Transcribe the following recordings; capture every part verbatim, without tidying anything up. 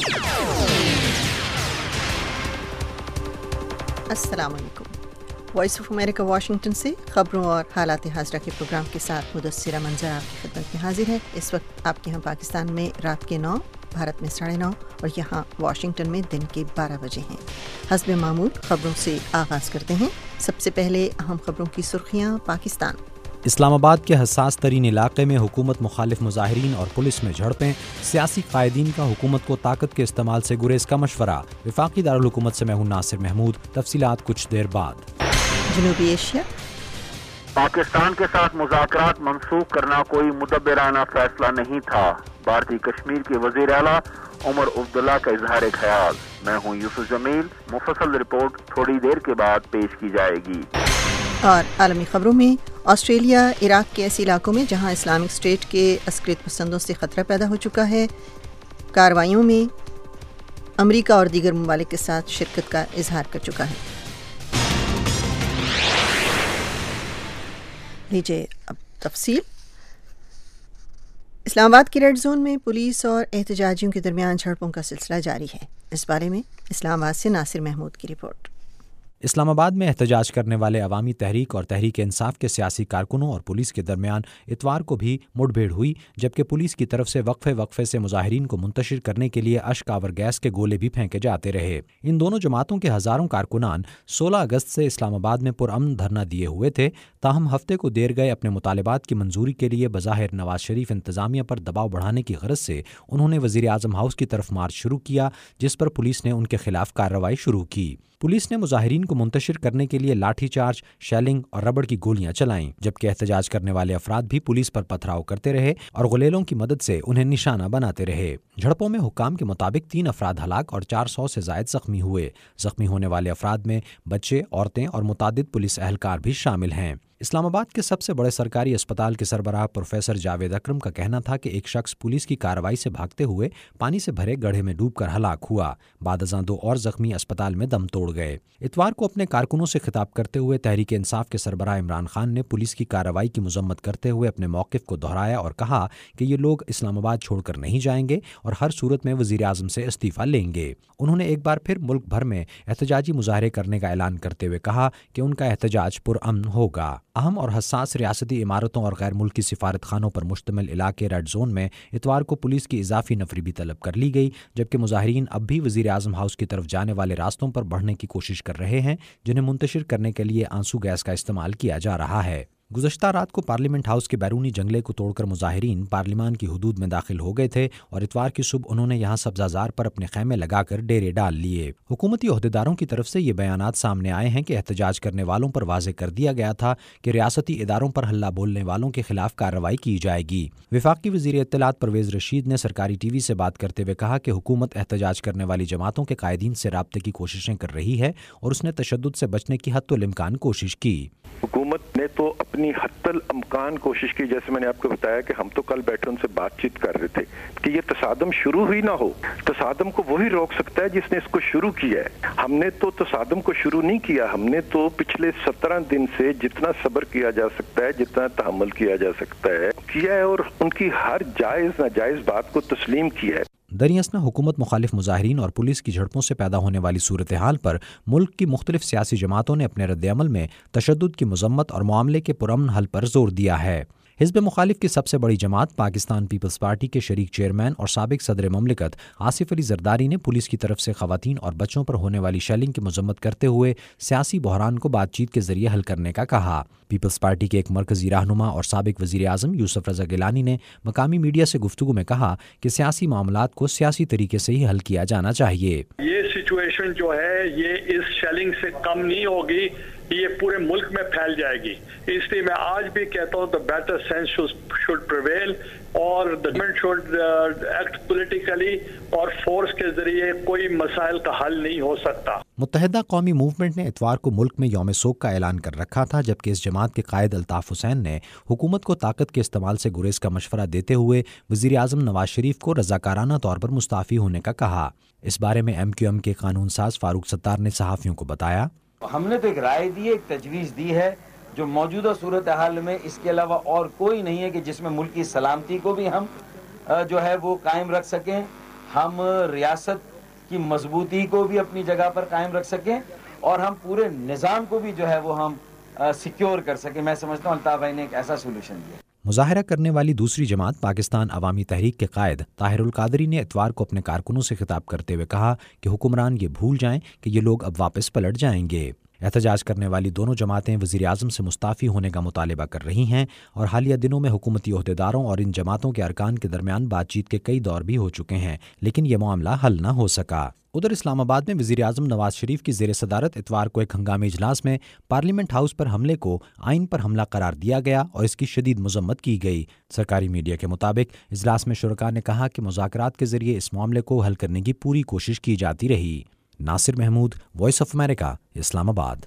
अस्सलाम वालेकुम। Voice of America Washington से खबरों और हालात हाज़िरा के प्रोग्राम के साथ मुदस्सिरा मंजर आपकी खिदमत में हाजिर है। इस वक्त आपके यहाँ पाकिस्तान में रात के नौ, भारत में साढ़े नौ और यहाँ वाशिंगटन में दिन के बारह बजे हैं। हस्ब मामूल खबरों से आगाज़ करते हैं। सबसे पहले अहम खबरों की सुर्खियाँ। पाकिस्तान इस्लामाबाद के हसास तरीन इलाके में हुकूमत मुखालिफ मुजाहिरीन और पुलिस में झड़पें, सियासी कायदीन का हुकूमत को ताकत के इस्तेमाल से गुरेज का मशवरा। वफाकी दारुल हुकूमत से मैं हूं नासिर महमूद। तफसीलात कुछ देर बाद। जनूबी एशिया पाकिस्तान के साथ मुज़ाकरात मनसूख करना कोई मुदब्बिराना फैसला नहीं था। भारतीय कश्मीर के वज़ीर आला उमर अब्दुल्ला का इजहार ख्याल। मैं हूं यूसुफ जमील। मुफस्सल रिपोर्ट थोड़ी देर के बाद पेश की जाएगी। और आलमी खबरों में ऑस्ट्रेलिया इराक के ऐसे इलाकों में जहां इस्लामिक स्टेट के अस्कृत पसंदों से ख़तरा पैदा हो चुका है, कार्रवाइयों में अमेरिका और दीगर ममालिक के साथ शिरकत का इजहार कर चुका है। लीजिए अब तफसील। इस्लामाबाद के रेड जोन में पुलिस और एहतजाजियों के दरमियान झड़पों का सिलसिला जारी है। इस बारे में इस्लामाबाद से नासिर महमूद की रिपोर्ट। इस्लामाबाद में एहतजाज करने वाले अवामी तहरीक और तहरीक इंसाफ के सियासी कारकुनों और पुलिस के दरमियान इतवार को भी मुठभेड़ हुई, जबकि पुलिस की तरफ से वक्फे वक्फे से मुजाहिरीन को मुंतशिर करने के लिए अश्क आवर गैस के गोले भी फेंके जाते रहे। इन दोनों जमातों के हज़ारों कारकुनान सोलह अगस्त से इस्लामाबाद में पुरअमन धरना दिए हुए थे। ताहम हफ्ते को देर गए अपने मुतालबात की मंजूरी के लिए बज़ाहिर नवाज शरीफ इंतजामिया पर दबाव बढ़ाने की गरज से उन्होंने वज़ीर आज़म हाउस की तरफ मार्च शुरू किया, जिस पर पुलिस ने उनके खिलाफ कार्रवाई शुरू की। पुलिस ने मुजाहिरीन को मुंतशिर करने के लिए लाठीचार्ज, शेलिंग और रबड़ की गोलियां चलाईं, जबकि एहतजाज करने वाले अफराद भी पुलिस पर पथराव करते रहे और गुलेलों की मदद से उन्हें निशाना बनाते रहे। झड़पों में हुक्काम के मुताबिक तीन अफराद हलाक और चार सौ से जायद जख्मी हुए। जख्मी होने वाले अफराद में बच्चे, औरतें और मुतादिद पुलिस एहलकार भी शामिल हैं। इस्लामाबाद के सबसे बड़े सरकारी अस्पताल के सरबराह प्रोफेसर जावेद अकरम का कहना था कि एक शख्स पुलिस की कार्रवाई से भागते हुए पानी से भरे गड्ढे में डूबकर हलाक हुआ। बादअज़ां दो और जख्मी अस्पताल में दम तोड़ गए। इतवार को अपने कारकुनों से खिताब करते हुए तहरीक इंसाफ के सरबराह इमरान खान ने पुलिस की कार्रवाई की मजम्मत करते हुए अपने मौक़िफ़ को दोहराया और कहा कि ये लोग इस्लामाबाद छोड़कर नहीं जाएंगे और हर सूरत में वज़ीर आज़म से इस्तीफ़ा लेंगे। उन्होंने एक बार फिर मुल्क भर में एहतजाजी मुजाहरे करने का ऐलान करते हुए कहा कि उनका एहतजाज पुरअमन होगा। अहम और हसास रियासती इमारतों और गैर मुल्की सिफारत खानों पर मुश्तमिल इलाके रेड जोन में इतवार को पुलिस की इजाफी नफरी भी तलब कर ली गई, जबकि मुजाहिरीन अब भी वज़ीर आज़म हाउस की तरफ जाने वाले रास्तों पर बढ़ने की कोशिश कर रहे हैं, जिन्हें मुंतशिर करने के लिए आंसू गैस का इस्तेमाल किया जा रहा है। गुज़श्ता रात को पार्लियामेंट हाउस के बैरूनी जंगले को तोड़कर मुजाहिरीन पार्लिमान की हुदूद में दाखिल हो गए थे और इतवार की सुबह उन्होंने यहाँ सब्जाजार पर अपने खैमे लगाकर डेरे डाल लिए। हुकूमती ओहदेदारों की तरफ से ये बयानात सामने आए हैं कि एहतजाज करने वालों पर वाज़े कर दिया गया था कि रियासती इदारों पर हल्ला बोलने वालों के खिलाफ कार्रवाई की जाएगी। वफाकी वज़ीर इत्तलात परवेज़ रशीद ने सरकारी टी वी से बात करते हुए कहा कि हुकूमत एहतजाज करने वाली जमातों के कायदीन से राब्ते की कोशिशें कर रही है और उसने तशद्दुद से बचने की हत्तुल इम्कान कोशिश की। हुकूमत ने तो अपनी हत्तल इम्कान कोशिश की। जैसे मैंने आपको बताया कि हम तो कल बैठे उनसे बातचीत कर रहे थे कि ये तसादम शुरू ही ना हो। तसादम को वही रोक सकता है जिसने इसको शुरू किया है। हमने तो तसादम को शुरू नहीं किया। हमने तो पिछले सत्रह दिन से जितना सब्र किया जा सकता है, जितना तहम्मुल किया जा सकता है किया है और उनकी हर जायज नाजायज बात को तस्लीम किया है। दरियासना हुकूमत मुखालिफ मुजाहिरीन और पुलिस की झड़पों से पैदा होने वाली सूरत हाल पर मुल्क की मुख्तलिफ सियासी जमातों ने अपने रद्द-ए-अमल में तशद्दुद की मजम्मत और मामले के पुरअमन हल पर जोर दिया है। हिज़्ब मुखालिफ की सबसे बड़ी जमात पाकिस्तान पीपल्स पार्टी के शरीक चेयरमैन और साबिक सदर ममलिकत आसिफ अली जरदारी ने पुलिस की तरफ से खवातीन और बच्चों पर होने वाली शेलिंग की मजम्मत करते हुए सियासी बहरान को बातचीत के जरिए हल करने का कहा। पीपल्स पार्टी के एक मरकजी रहनुमा और साबिक वज़ीर आज़म यूसुफ रज़ा गिलानी ने मकामी मीडिया से गुफ्तगू में कहा कि सियासी मामलात को सियासी तरीके से ही हल किया जाना चाहिए। ये सिचुएशन जो है ये इस शेलिंग से कम नहीं होगी, ये पूरे मुल्क में फैल जाएगी। इसलिए मैं आज भी कहता हूँ the better sense should prevail और the government should act politically और फोर्स के जरिए कोई मसाइल का हल नहीं हो सकता। मुत्तहिदा कौमी मूवमेंट ने इतवार को मुल्क में यौम सोग का ऐलान कर रखा था, जबकि इस जमात के कायद अल्ताफ हुसैन ने हुकूमत को ताकत के इस्तेमाल से गुरेज का मशवरा देते हुए वज़ीर आज़म नवाज शरीफ को रज़ाकाराना तौर पर मुस्ताफ़ी होने का कहा। इस बारे में एम क्यू एम के कानून साज फारूक सत्तार ने सहाफ़ियों को बताया, हमने तो एक राय दी, एक तजवीज़ दी है जो मौजूदा सूरत हाल में इसके अलावा और कोई नहीं है कि जिसमें मुल्क की सलामती को भी हम जो है वो कायम रख सकें ہم ریاست کی مضبوطی کو بھی اپنی جگہ پر قائم رکھ سکیں اور ہم پورے نظام کو بھی جو ہے وہ ہم سیکیور کر سکیں. میں سمجھتا ہوں الطاف بھائی نے ایک ایسا سولوشن دیا. مظاہرہ کرنے والی دوسری جماعت پاکستان عوامی تحریک کے قائد طاہر القادری نے اتوار کو اپنے کارکنوں سے خطاب کرتے ہوئے کہا کہ حکمران یہ بھول جائیں کہ یہ لوگ اب واپس پلٹ جائیں گے. احتجاج کرنے والی دونوں جماعتیں وزیر اعظم سے مستعفی ہونے کا مطالبہ کر رہی ہیں اور حالیہ دنوں میں حکومتی عہدیداروں اور ان جماعتوں کے ارکان کے درمیان بات چیت کے کئی دور بھی ہو چکے ہیں لیکن یہ معاملہ حل نہ ہو سکا. ادھر اسلام آباد میں وزیر اعظم نواز شریف کی زیر صدارت اتوار کو ایک ہنگامی اجلاس میں پارلیمنٹ ہاؤس پر حملے کو آئین پر حملہ قرار دیا گیا اور اس کی شدید مذمت کی گئی. سرکاری میڈیا کے مطابق اجلاس میں شرکاء نے کہا کہ مذاکرات کے ذریعے اس معاملے کو حل کرنے کی پوری کوشش کی جاتی رہی. Nasir Mahmood, voice of America, Islamabad.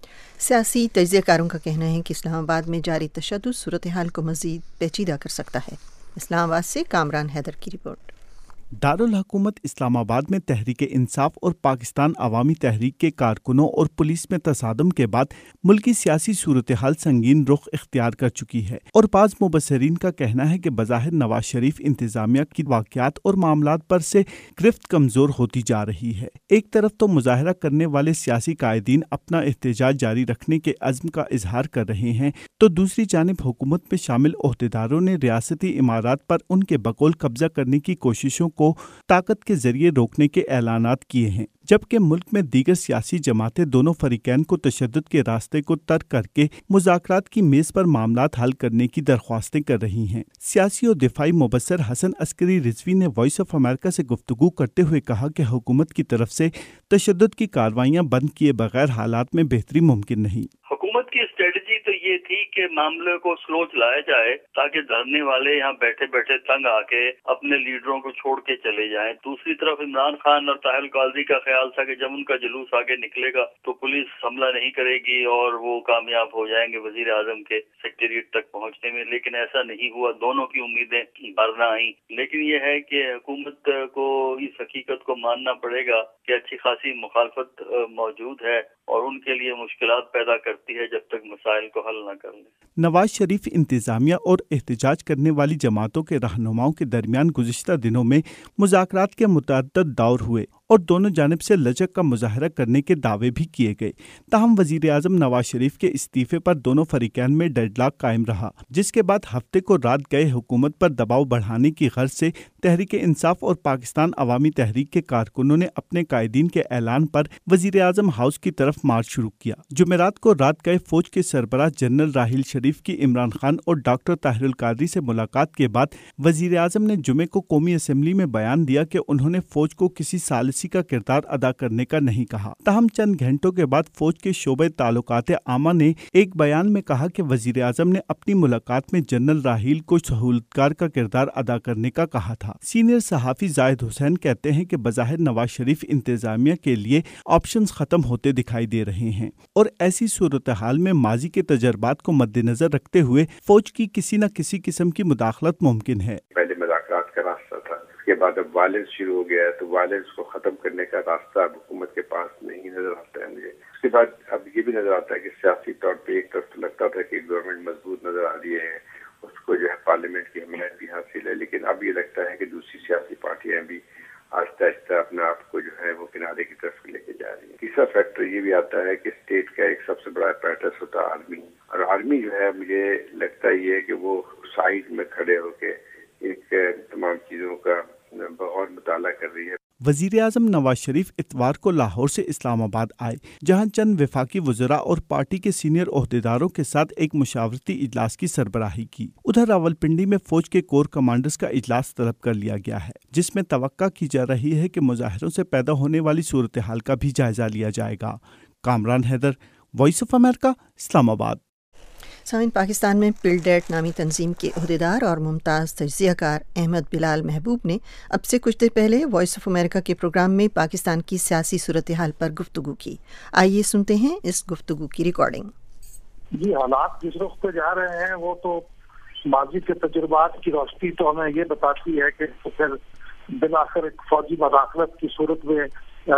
سیاسی تجزیہ کاروں کا کہنا ہے کہ اسلام آباد میں جاری تشدد صورتحال کو مزید پیچیدہ کر سکتا ہے. اسلام آباد سے کامران حیدر کی رپورٹ. دارالحکومت اسلام آباد میں تحریک انصاف اور پاکستان عوامی تحریک کے کارکنوں اور پولیس میں تصادم کے بعد ملکی سیاسی صورتحال سنگین رخ اختیار کر چکی ہے اور بعض مبصرین کا کہنا ہے کہ بظاہر نواز شریف انتظامیہ کی واقعات اور معاملات پر سے گرفت کمزور ہوتی جا رہی ہے. ایک طرف تو مظاہرہ کرنے والے سیاسی قائدین اپنا احتجاج جاری رکھنے کے عزم کا اظہار کر رہے ہیں تو دوسری جانب حکومت میں شامل عہدیداروں نے ریاستی امارات پر ان کے بقول قبضہ کرنے کی کوششوں کو طاقت کے ذریعے روکنے کے اعلانات کیے ہیں، جبکہ ملک میں دیگر سیاسی جماعتیں دونوں فریقین کو تشدد کے راستے کو ترک کر کے مذاکرات کی میز پر معاملات حل کرنے کی درخواستیں کر رہی ہیں. سیاسی اور دفاعی مبصر حسن عسکری رضوی نے وائس آف امریکہ سے گفتگو کرتے ہوئے کہا کہ حکومت کی طرف سے تشدد کی کارروائیاں بند کیے بغیر حالات میں بہتری ممکن نہیں. حکومت کی اسٹریٹجی تو یہ تھی کہ معاملے کو سلو چلایا جائے تاکہ دھرنے والے یہاں بیٹھے بیٹھے تنگ آ کے اپنے لیڈروں کو چھوڑ کے چلے جائیں. دوسری طرف عمران خان اور طاہر القادری کا خیال تھا کہ جب ان کا جلوس آگے نکلے گا تو پولیس حملہ نہیں کرے گی اور وہ کامیاب ہو جائیں گے وزیر اعظم کے سیکریٹریٹ تک پہنچنے میں، لیکن ایسا نہیں ہوا. دونوں کی امیدیں برنا آئیں، لیکن یہ ہے کہ حکومت کو اس حقیقت کو ماننا پڑے گا کہ اچھی خاصی مخالفت موجود ہے اور ان کے لیے مشکلات پیدا کرتی ہے جب تک مسائل کو حل نہ کر لیں. نواز شریف انتظامیہ اور احتجاج کرنے والی جماعتوں کے رہنماؤں کے درمیان گزشتہ دنوں میں مذاکرات کے متعدد دور ہوئے اور دونوں جانب سے لچک کا مظاہرہ کرنے کے دعوے بھی کیے گئے. تاہم وزیر اعظم نواز شریف کے استعفے پر دونوں فریقین میں ڈیڈ لاک قائم رہا، جس کے بعد ہفتے کو رات گئے حکومت پر دباؤ بڑھانے کی غرض سے تحریک انصاف اور پاکستان عوامی تحریک کے کارکنوں نے اپنے قائدین کے اعلان پر وزیر اعظم ہاؤس کی طرف مارچ شروع کیا. جمعرات کو رات گئے فوج کے سربراہ جنرل راحیل شریف کی عمران خان اور ڈاکٹر طاہر القادری سے ملاقات کے بعد وزیر اعظم نے جمعے کو قومی اسمبلی میں بیان دیا کہ انہوں نے فوج کو کسی ثالثی کا کردار ادا کرنے کا نہیں کہا. تاہم چند گھنٹوں کے بعد فوج کے شعبہ تعلقات عامہ نے ایک بیان میں کہا کہ وزیر اعظم نے اپنی ملاقات میں جنرل راحیل کو سہولتکار کا کردار ادا کرنے کا کہا تھا. سینئر صحافی زاہد حسین کہتے ہیں کہ بظاہر نواز شریف انتظامیہ کے لیے آپشنز ختم ہوتے دکھائی دے رہے ہیں اور ایسی صورتحال میں ماضی کے تجربات کو مد نظر رکھتے ہوئے فوج کی کسی نہ کسی قسم کی مداخلت ممکن ہے. پہلے مذاکرات کا راستہ تھا، اس کے بعد اب وائلنس شروع ہو گیا ہے تو وائلنس کو ختم کرنے کا راستہ اب حکومت کے پاس نہیں نظر آتا ہے مجھے. اس کے بعد اب یہ بھی نظر آتا ہے کہ سیاسی طور پہ ایک طرف لگتا تھا کہ گورنمنٹ مضبوط نظر آ رہی ہے، اس کو جو ہے پارلیمنٹ کی حمایت بھی حاصل ہے، لیکن اب یہ لگتا ہے کہ دوسری سیاسی پارٹیاں بھی آہستہ آہستہ اپنے آپ کو جو ہے وہ کنارے کی طرف لے کے جا رہی ہے. تیسرا فیکٹر یہ بھی آتا ہے کہ اسٹیٹ کا ایک سب سے بڑا پیرٹس ہوتا ہے آرمی، اور آرمی جو ہے مجھے لگتا یہ ہے کہ وہ سائڈ میں کھڑے ہو کے ایک تمام چیزوں کا بغور مطالعہ کر رہی ہے. وزیر اعظم نواز شریف اتوار کو لاہور سے اسلام آباد آئے، جہاں چند وفاقی وزراء اور پارٹی کے سینئر عہدیداروں کے ساتھ ایک مشاورتی اجلاس کی سربراہی کی. ادھر راولپنڈی میں فوج کے کور کمانڈرز کا اجلاس طلب کر لیا گیا ہے، جس میں توقع کی جا رہی ہے کہ مظاہروں سے پیدا ہونے والی صورتحال کا بھی جائزہ لیا جائے گا. Kamran Haider, voice of America, Islamabad. سامعین، پاکستان میں پل ڈیٹ نامی تنظیم کے عہدیدار اور ممتاز تجزیہ کار احمد بلال محبوب نے اب سے کچھ دیر پہلے وائس آف امریکہ کے پروگرام میں پاکستان کی سیاسی صورتحال پر گفتگو کی. آئیے سنتے ہیں اس گفتگو کی ریکارڈنگ. جی، حالات جس رخ پہ جا رہے ہیں وہ تو ماضی کے تجربات کی روشنی تو ہمیں یہ بتاتی ہے کہ پھر بالآخر ایک فوجی مداخلت کی صورت میں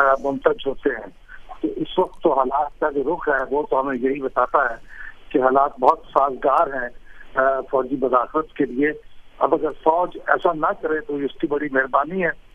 منتج ہوتے ہیں. تو اس وقت تو حالات کا جو رخ ہے وہ تو ہمیں یہی بتاتا ہے کہ حالات بہت سازگار ہیں فوجی مداخلت کے لیے. اب اگر فوج ایسا نہ کرے تو اس کی بڑی مہربانی ہے